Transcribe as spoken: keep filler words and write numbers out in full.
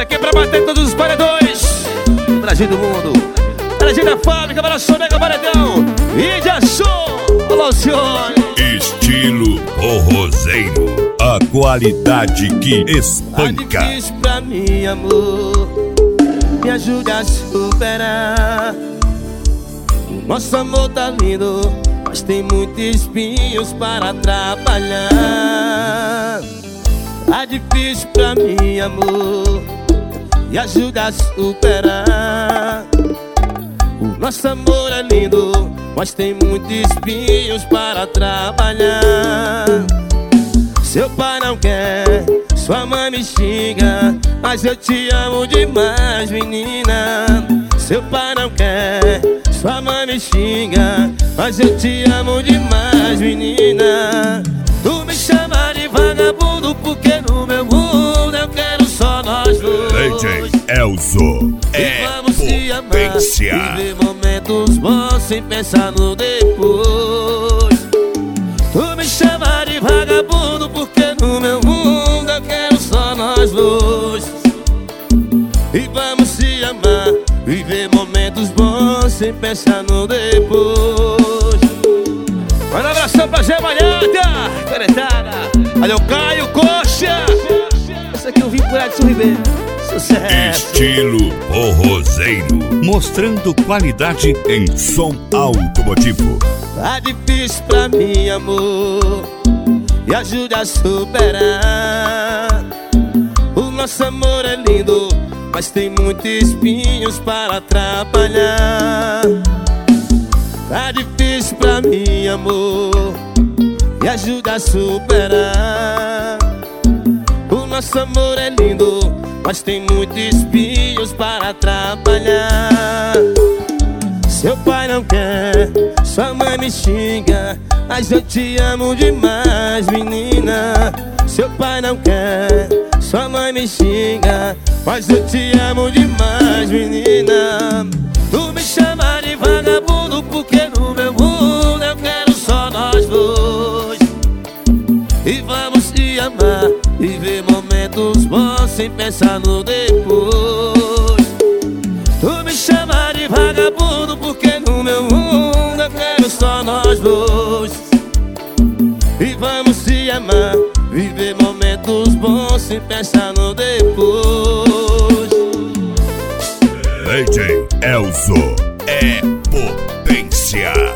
aqui é pra bater todos os paredões. Brasil do mundo, Brasil da fábrica, para Sonega Paredão. Mídia Show, Alocione. Estilo forrozeiro, a qualidade que Tá espanca. difícil pra mim, amor, me ajuda a superar. Nosso amor tá lindo, mas tem muitos espinhos para atrapalhar. Tá difícil pra mim, amor, me ajuda a superar. O nosso amor é lindo, mas tem muitos espinhos para atrapalhar. Seu pai não quer, sua mãe me xinga, mas eu te amo demais, menina. Seu pai não quer, sua mãe me xinga, mas eu te amo demais, menina. Tu me chama de vagabundo porque no meu mundo eu quero só nós dois. D J Elzo é Vamos se amar, potência. viver momentos bons sem pensar no depois. Tu me chama de vagabundo porque no meu mundo eu quero só nós dois. E vamos se amar, viver momentos bons sem pensar no depois. Manda um abração pra Zé Malhada, caretada. Olha o Caio Coxa. Esse aqui eu vim por Edson Ribeiro. Sucesso. Estilo forrozeiro, mostrando qualidade em som automotivo. Tá difícil pra mim, amor, me ajude a superar. O nosso amor é lindo, mas tem muitos espinhos para atrapalhar. Tá difícil pra mim, amor, me ajuda a superar. O nosso amor é lindo, mas tem muitos espinhos para atrapalhar. Seu pai não quer, sua mãe me xinga, mas eu te amo demais, menina. Seu pai não quer, sua mãe me xinga, mas eu te amo demais, menina. Tu me chama de vagabundo porque no meu mundo eu quero só nós dois. E vamos se amar, viver momentos bons sem pensar no depois. Tu me chama de vagabundo porque no meu mundo eu quero só nós dois. E vamos se amar, viver momentos bons sem pensar no depois. D J Elzo é potência.